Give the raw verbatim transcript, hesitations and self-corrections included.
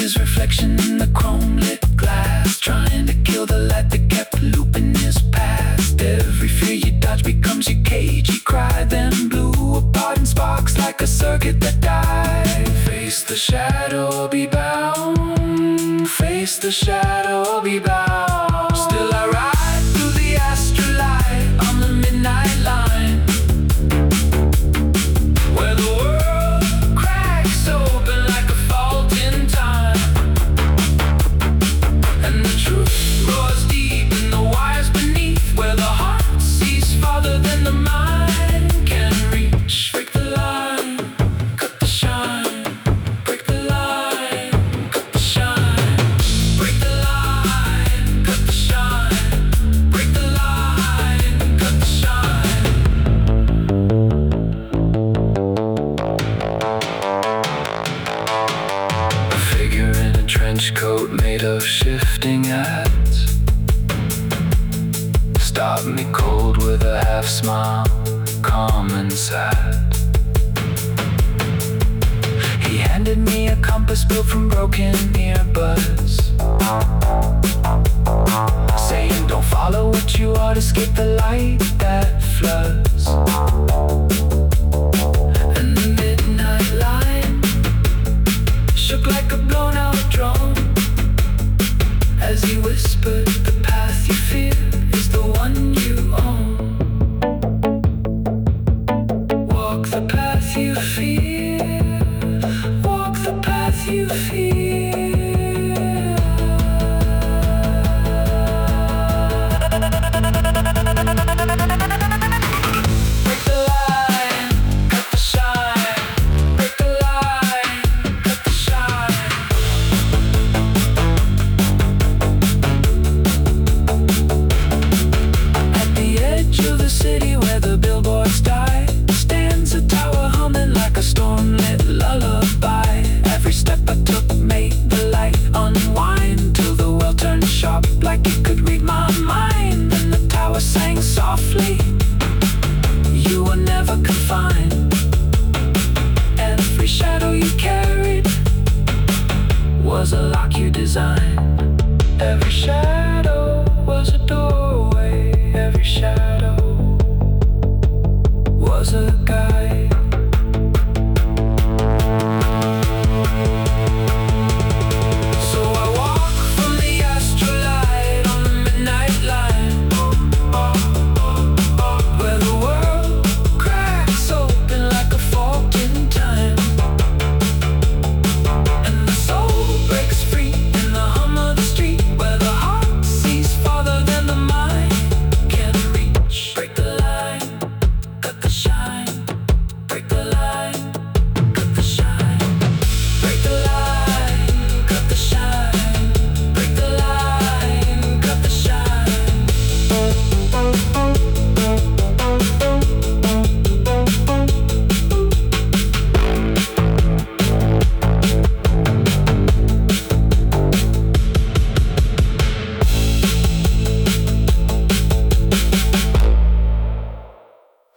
his reflection in the chrome lit glass, trying to kill the light that kept looping his past. Every fear you dodge becomes your cage. He cried, then blew apart in sparks like a circuit that died. Face the shadow or be bound. Face the shadow or be bound. Still I ride through the astrolight on the midnight line, where the world cracks open like a fault in time, and the truth roars deep in the wires beneath, where the heart sees farther than the mind can reach. Break the line, cut the shine. Break the line, cut the shine. Break the line, cut the shine. Break the line, cut the shine. A figure in a trench coat made of shifting hats stopped me cold with a half smile, calm and sad. He handed me a compass built from broken earbuds, saying don't follow what you ought, escape the light that floods. And the midnight line shook like a blown out drum as he whispered, the path you fear is the one you own. Walk the path you fear, walk the path you fear. Break the line, cut the shine. Break the line, cut the shine. At the edge of the city where the billboards die stands a tower humming like a storm-lit lullaby. Every step I took made the light unwind till the world turned sharp like it could read my mind. And the tower sang softly, you were never confined. Every shadow you carried was a lock you designed. Every shadow was a door